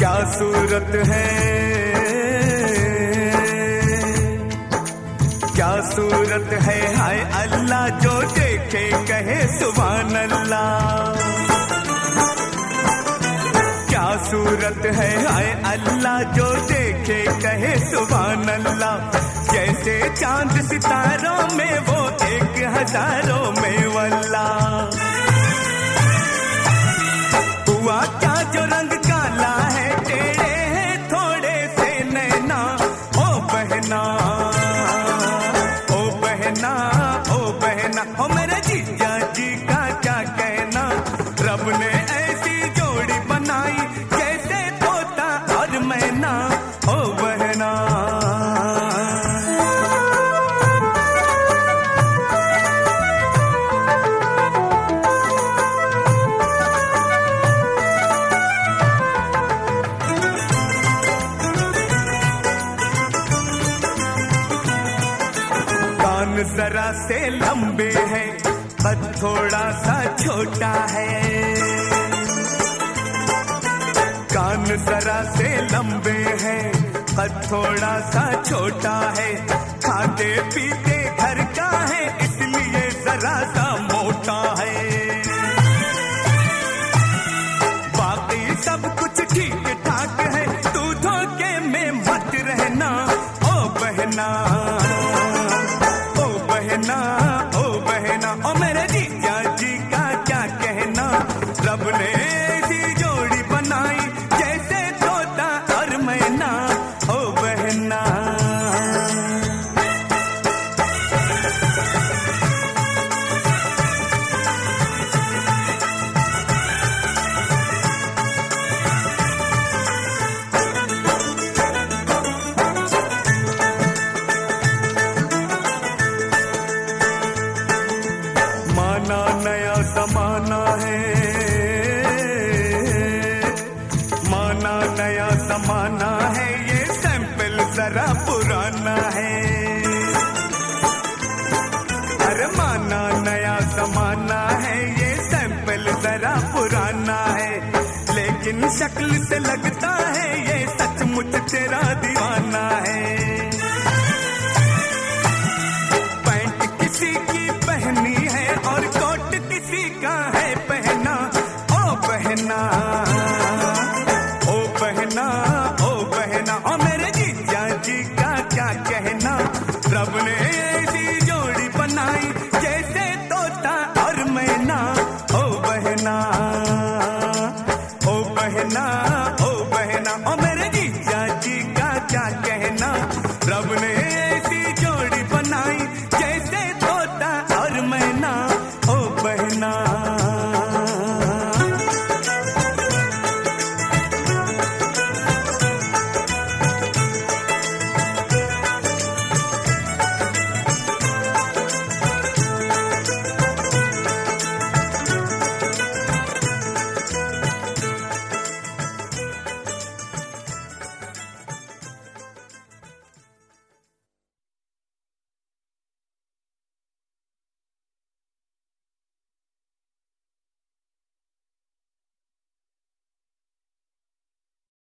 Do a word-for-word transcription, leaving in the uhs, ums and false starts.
क्या सूरत है, क्या सूरत है, हाय अल्लाह जो देखे कहे सुभान अल्लाह। क्या सूरत है, हाय अल्लाह जो देखे कहे सुभान अल्लाह। जैसे चांद सितारों में वो एक हजारों में वल्ला। हुआ क्या जो रंग काला है, टेढ़े हैं थोड़े से नैना। ओ बहना ओ बहना ओ बहना, ओ मेरे जीजा जी का क्या कहना। रब ने ऐसी जोड़ी बनाई जैसे तोता और मैना। ओ बहना जरा से लंबे हैं पर थोड़ा सा छोटा है। कान जरा से लंबे हैं पर थोड़ा सा छोटा है। खाते पीते घर का है इसलिए जरा सा मोटा है। बाकी सब कुछ ठीक ठाक है, तू धोखे में मत रहना। ओ बहना बहना ओ बहना, ओ मेरे जीजा जी का क्या कहना। रब ने ऐसी जोड़ी बनाई जैसे तोता और मैना। ओ बहना नया जमाना है, माना नया जमाना है, ये सैंपल जरा पुराना है। अरे माना नया जमाना है, ये सैंपल जरा पुराना है। लेकिन शक्ल से लगता है ये सचमुच तेरा दीवाना है। पैंट किसी की पहनी है और कोट किसी का है पहना। ओ बहना ओ बहना ओ बहना, ओ मेरे जीजा जी का क्या कहना। रब ने ऐसी जोड़ी बनाई जैसे तोता और मैना। ओ बहना ओ बहना ओ बहना, ओ मेरे जीजा जी का क्या कहना।